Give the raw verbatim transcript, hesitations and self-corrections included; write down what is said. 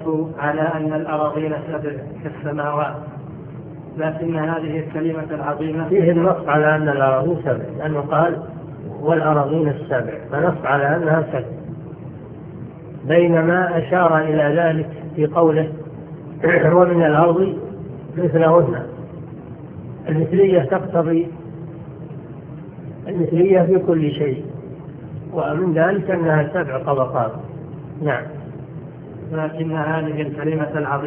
الأدلة على أن الأراضين سبع كالسماوات، لكن هذه الكلمة العظيمة فيه النص على أن الأراضين سبع، لأنه قال والأراضين السبع، فنص على أنها سبع، بينما أشار إلى ذلك في قوله ومن الأرض مثلهن. المثلية تقتضي المثلية في كل شيء، ومن ذلك أنها سبع طبقات. نعم. لكن هذه الكلمة العظيمة